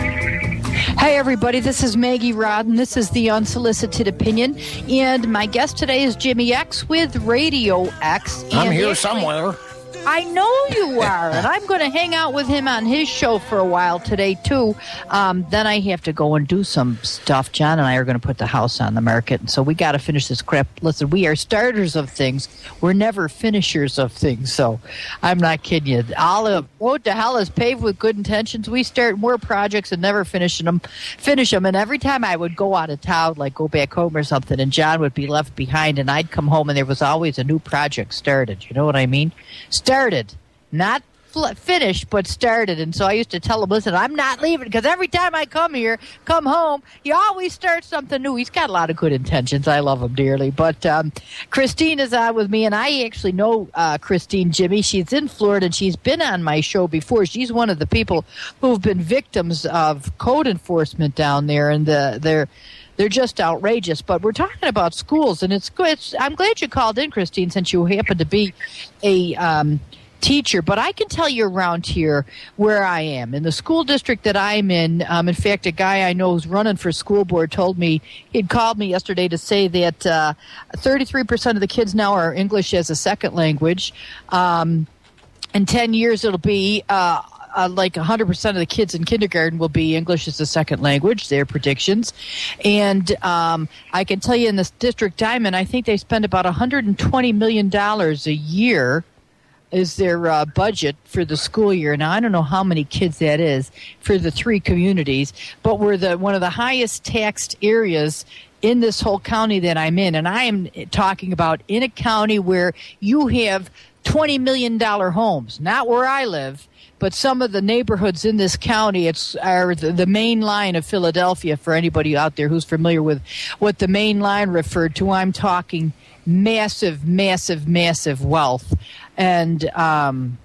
Hey, everybody, this is Maggie Rodden. This is the Unsolicited Opinion. And my guest today is Jimmy X with Radio X. I'm And here actually, somewhere. I know you are, and I'm going to hang out with him on his show for a while today, too. Um, then I have to go and do some stuff. John and I are going to put the house on the market, and so we got to finish this crap. Listen, we are starters of things. We're never finishers of things, so I'm not kidding you. All of road to hell is paved with good intentions. We start more projects and never finish them. Finish them, and every time I would go out of town, like go back home or something, and John would be left behind, and I'd come home, and there was always a new project started. You know what I mean? Started, not fl- finished, but started. And so I used to tell him, listen, I'm not leaving, because every time I come here, come home, he always starts something new. He's got a lot of good intentions. I love him dearly. But um, Christine is on with me, and I actually know uh, Christine, Jimmy. She's in Florida, and she's been on my show before. She's one of the people who've been victims of code enforcement down there, and the, they're They're just outrageous. But we're talking about schools, and it's good. It's, I'm glad you called in, Christine, since you happen to be a um, teacher. But I can tell you around here where I am. In the school district that I'm in, um, in fact, a guy I know who's running for school board told me, he'd called me yesterday to say that uh, thirty-three percent of the kids now are English as a second language. Um, in ten years, it'll be Uh, Uh, like one hundred percent of the kids in kindergarten will be English as a second language, their predictions. And um, I can tell you in this district I'm in, I think they spend about one hundred twenty million dollars a year is their uh, budget for the school year. Now, I don't know how many kids that is for the three communities, but we're the one of the highest taxed areas in this whole county that I'm in. And I am talking about in a county where you have twenty million dollars homes, not where I live, but some of the neighborhoods in this county, it's are the, the main line of Philadelphia. For anybody out there who's familiar with what the main line referred to, I'm talking massive, massive, massive wealth. And um,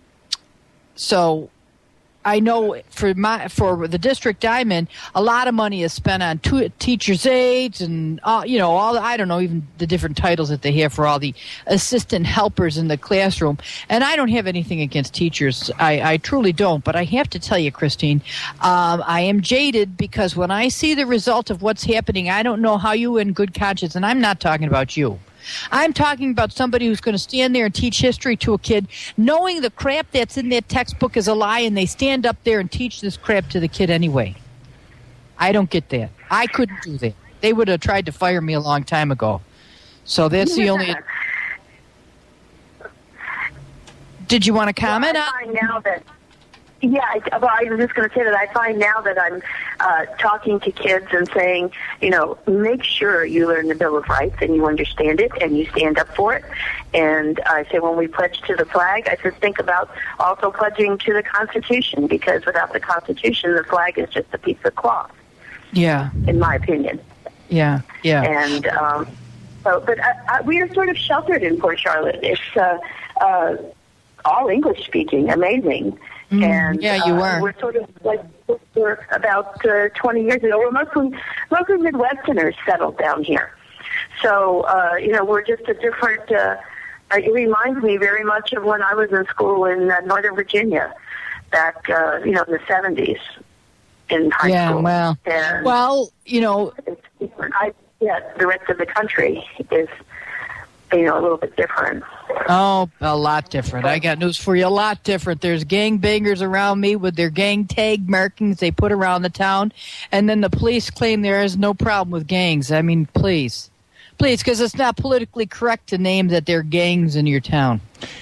so I know for my for the district I'm in, a lot of money is spent on two, teachers' aides and uh, you know all I don't know even the different titles that they have for all the assistant helpers in the classroom. And I don't have anything against teachers, I, I truly don't. But I have to tell you, Christine, um, I am jaded because when I see the result of what's happening, I don't know how you, in good conscience, and I'm not talking about you. I'm talking about somebody who's going to stand there and teach history to a kid, knowing the crap that's in that textbook is a lie, and they stand up there and teach this crap to the kid anyway. I don't get that. I couldn't do that. They would have tried to fire me a long time ago. So that's the only... Did you want to comment well, I find now that Yeah, I, well, I was just going to say that I find now that I'm uh, talking to kids and saying, you know, make sure you learn the Bill of Rights and you understand it and you stand up for it. And I say when we pledge to the flag, I said think about also pledging to the Constitution, because without the Constitution, the flag is just a piece of cloth. Yeah. In my opinion. Yeah, yeah. And um, so, but I, I, we are sort of sheltered in Port Charlotte. It's uh, uh, all English speaking, amazing. Mm, and yeah, you uh, are. We're sort of like we're about uh, twenty years ago. We're mostly mostly Midwesterners settled down here. So uh, you know, we're just a different. Uh, it reminds me very much of when I was in school in uh, Northern Virginia, back uh, you know in the seventies in high yeah, school. well, and well, you know, it's, I, yeah, the rest of the country is you know a little bit different. Oh, a lot different. I got news for you. A lot different. There's gangbangers around me with their gang tag markings they put around the town, and then the police claim there is no problem with gangs. I mean, please. Please, because it's not politically correct to name that there are gangs in your town.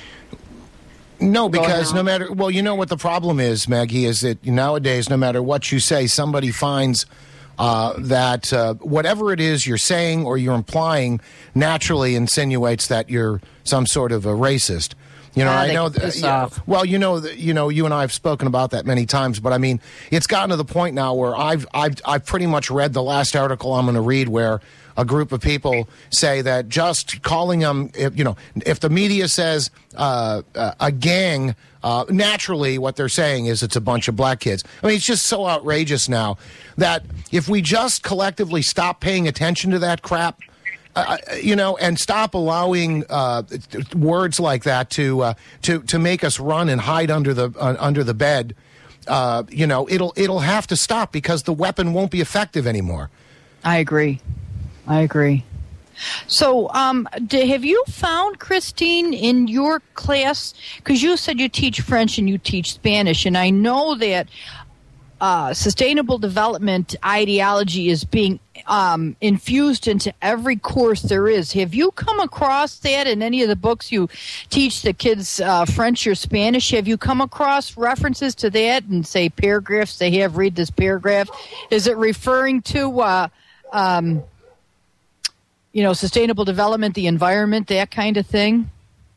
No, because no matter, well, you know what the problem is, Maggie, is that nowadays, no matter what you say, somebody finds uh, that uh, whatever it is you're saying or you're implying naturally insinuates that you're some sort of a racist. You know, Ah, I they know. piss yeah, off. well, you know, that- you know, you and I have spoken about that many times, but I mean, it's gotten to the point now where I've, I've, I've pretty much read the last article I'm going to read, where a group of people say that just calling them, if, you know, if the media says uh, uh, a gang, uh, naturally what they're saying is it's a bunch of black kids. I mean, it's just so outrageous now that if we just collectively stop paying attention to that crap. Uh, you know, and stop allowing uh, words like that to uh, to to make us run and hide under the uh, under the bed. Uh, you know, it'll it'll have to stop because the weapon won't be effective anymore. I agree. I agree. So, um, d- have you found, Christine, in your class, because you said you teach French and you teach Spanish, and I know that uh, sustainable development ideology is being um, infused into every course there is. Have you come across that in any of the books you teach the kids uh, French or Spanish? Have you come across references to that and, say, paragraphs they have, read this paragraph? Is it referring to... Uh, um, you know, sustainable development, the environment, that kind of thing?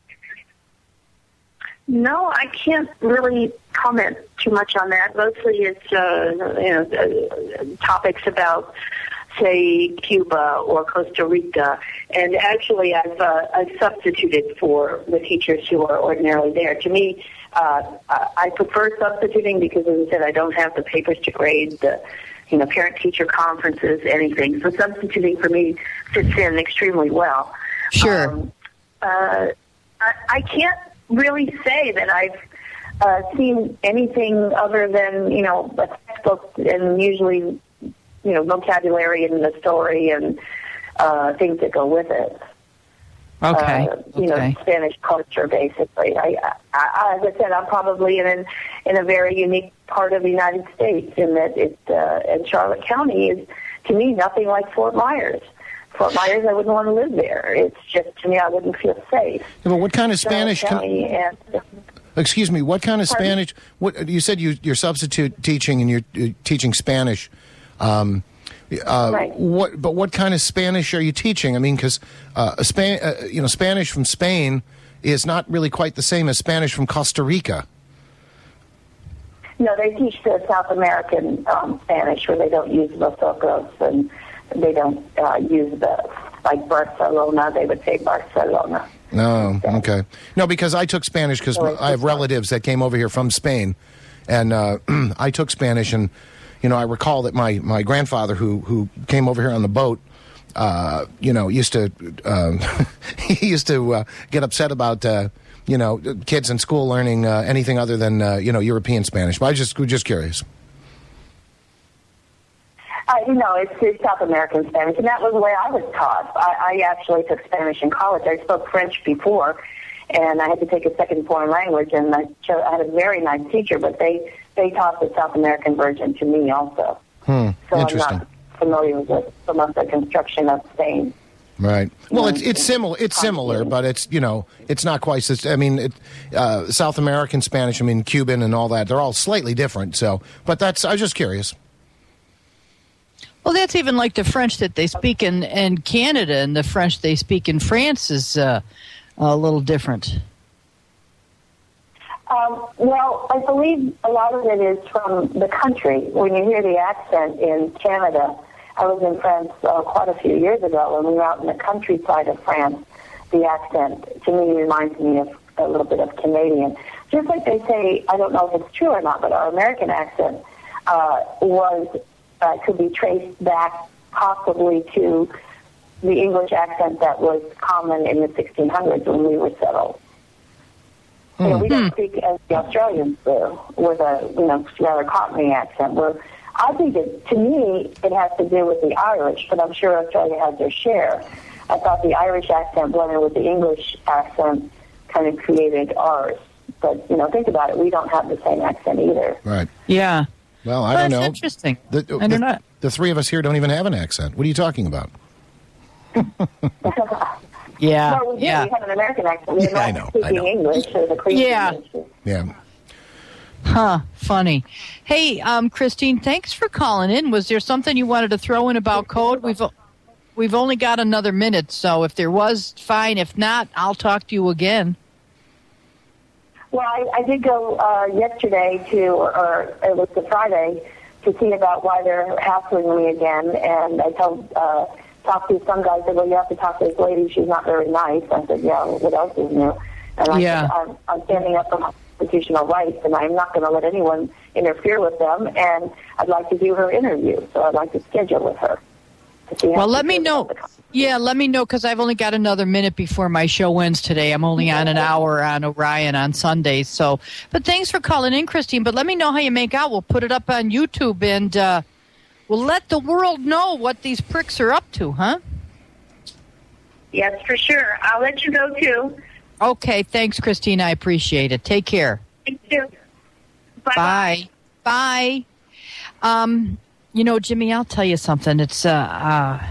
No, I can't really comment too much on that. Mostly it's, uh, you know, uh, topics about, say, Cuba or Costa Rica. And actually, I've, uh, I've substituted for the teachers who are ordinarily there. To me, uh, I prefer substituting because, as I said, I don't have the papers to grade, the you know, parent-teacher conferences, anything. So substituting for me fits in extremely well. Sure. Um, uh, I, I can't really say that I've uh, seen anything other than, you know, a textbook and usually, you know, vocabulary and the story and uh, things that go with it. Okay. Uh, you okay. know, Spanish culture, basically. I, I, I, as I said, I'm probably in an, in a very unique part of the United States in that it, uh, and Charlotte County is, to me, nothing like Fort Myers. Fort Myers, I wouldn't want to live there. It's just, to me, I wouldn't feel safe. Yeah, but what kind of Spanish? Charlotte County and, Excuse me. What kind of Pardon? Spanish? What you said you, you're substitute teaching and you're, you're teaching Spanish. Um, Uh, right. What, but what kind of Spanish are you teaching? I mean, because uh, Span, uh, you know, Spanish from Spain is not really quite the same as Spanish from Costa Rica. No, they teach the South American um, Spanish where they don't use los otros and they don't uh, use the, like Barcelona, they would say Barcelona. No, okay. No, because I took Spanish because I have relatives that came over here from Spain, and uh, I took Spanish, and you know, I recall that my, my grandfather, who who came over here on the boat, uh, you know, used to um, he used to uh, get upset about uh, you know kids in school learning uh, anything other than uh, you know European Spanish. But I just just curious. Uh, you know, it's, it's South American Spanish, and that was the way I was taught. I, I actually took Spanish in college. I spoke French before, and I had to take a second foreign language, and I, chose, I had a very nice teacher, but they, they taught the South American version to me also. Hmm. So Interesting. I'm not familiar with some of the construction of Spain. Right. Well, it's it's similar. It's similar, but it's you know it's not quite as. I mean, it, uh, South American Spanish. I mean, Cuban and all that. They're all slightly different. So, but that's. I was just curious. Well, that's even like the French that they speak in, in Canada, and the French they speak in France is uh, a little different. Um, well, I believe a lot of it is from the country. When you hear the accent in Canada. I was in France uh, quite a few years ago, and we were out in the countryside of France. The accent, to me, reminds me of a little bit of Canadian. Just like they say, I don't know if it's true or not, but our American accent uh, was uh, could be traced back possibly to the English accent that was common in the sixteen hundreds when we were settled. Mm-hmm. You know, we don't speak as the Australians do, with a you know rather Cockney accent. We're I think it, to me, it has to do with the Irish, but I'm sure Australia has their share. I thought the Irish accent blended with the English accent kind of created ours. But, you know, think about it. We don't have the same accent either. Right. Yeah. Well, I well, don't know. That's interesting. The, I don't the, know. The three of us here don't even have an accent. What are you talking about? yeah. Well, we, yeah. we have an American accent. We're Yeah, not I know, speaking I know. English or the Creek Yeah. English. Yeah. Huh, funny. Hey, um, Christine, thanks for calling in. Was there something you wanted to throw in about code? We've we've only got another minute, so if there was, fine. If not, I'll talk to you again. Well, I, I did go uh, yesterday to, or it was the Friday, to see about why they're hassling me again. And I told, uh, talked to some guy, said, well, you have to talk to this lady. She's not very nice. I said, yeah, what else is new? And I Yeah. said, I'm, I'm standing up for constitutional rights, and I'm not going to let anyone interfere with them. And I'd like to do her interview, so I'd like to schedule with her. To see how Well, she let me feels know. about the Yeah, let me know, because I've only got another minute before my show ends today. I'm only on an hour on Orion on Sundays. So, but thanks for calling in, Christine. But let me know how you make out. We'll put it up on YouTube, and uh, we'll let the world know what these pricks are up to, huh? Yes, for sure. I'll let you go, too. Okay, thanks, Christine. I appreciate it. Take care. Thank you. Bye. Bye. Um, you know, Jimmy, I'll tell you something. It's uh, uh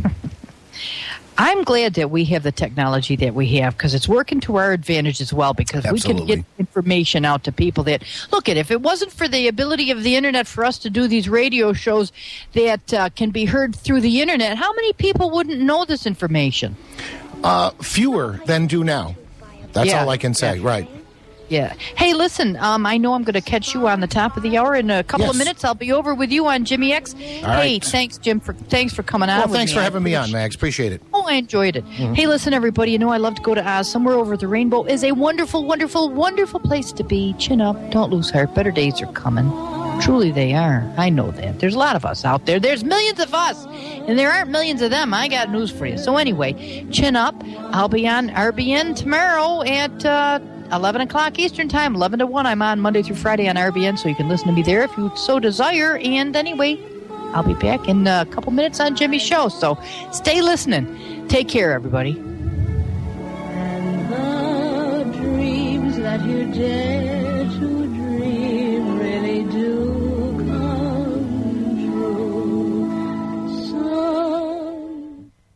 I'm glad that we have the technology that we have, because it's working to our advantage as well, because Absolutely. we can get information out to people that, look, at if it wasn't for the ability of the internet for us to do these radio shows that uh, can be heard through the internet, how many people wouldn't know this information? Uh, fewer than do now. That's Yeah. all I can say. Right. Yeah. Hey, listen, um, I know I'm going to catch you on the top of the hour. In a couple Yes. of minutes, I'll be over with you on Jimmy X. hey, right. thanks, Jim, for thanks for coming on Well, with thanks me. for I having me on, appreciate- Max. Appreciate it. Oh, I enjoyed it. Mhm. Hey, listen, everybody, you know I love to go to Oz. Somewhere over the rainbow is a wonderful, wonderful, wonderful place to be. Chin up. Don't lose heart. Better days are coming. Truly they are. I know that. There's a lot of us out there. There's millions of us, and there aren't millions of them. I got news for you. So anyway, chin up. I'll be on R B N tomorrow at uh, eleven o'clock Eastern Time, eleven to one. I'm on Monday through Friday on R B N, so you can listen to me there if you so desire. And anyway, I'll be back in a couple minutes on Jimmy's show. So stay listening. Take care, everybody. And the dreams that you dare